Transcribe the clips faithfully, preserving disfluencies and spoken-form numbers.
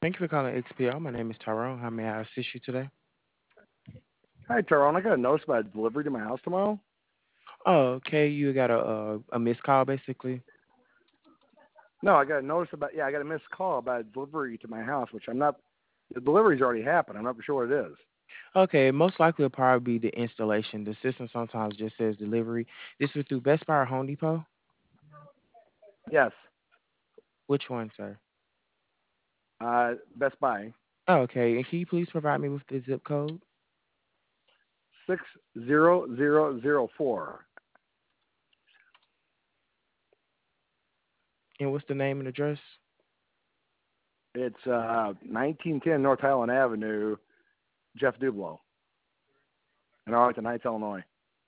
Thank you for calling X P O. My name is Tyrone. How may I assist you today? Hi, Tyrone. I got a notice about a delivery to my house tomorrow. Oh, okay. You got a a, a missed call, basically. No, I got a notice about yeah, I got a missed call about a delivery to my house, which I'm not. The delivery's already happened. I'm not sure what it is. Okay, most likely it'll probably be the installation. The system sometimes just says delivery. This was through Best Buy or Home Depot. Yes, Which one, sir? uh, Best Buy Oh, okay. And can you please provide me with the zip code? six zero zero zero four. And what's the name and address? It's uh, nineteen ten North Highland Avenue, Jeff Dublo, in Arlington Heights, Illinois.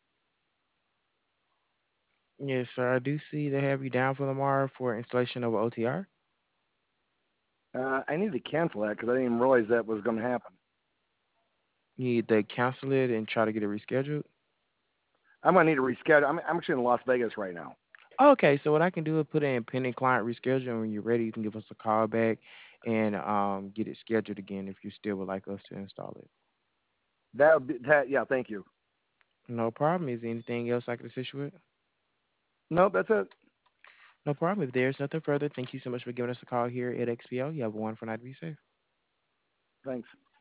Yes, sir. I do see they have you down for tomorrow for installation of O T R. Uh, I need to cancel that because I didn't even realize that was going to happen. You need to cancel it and try to get it rescheduled. I'm going to need to reschedule. I'm, I'm actually in Las Vegas right now. Okay, so what I can do is put in pending client reschedule, and when you're ready, you can give us a call back and um, get it scheduled again if you still would like us to install it. That would be that. Yeah, thank you. No problem. Is there anything else I can assist you with? No, that's it. No problem. If there's nothing further, thank you so much for giving us a call here at X P O. You have a wonderful night. Be safe. Thanks.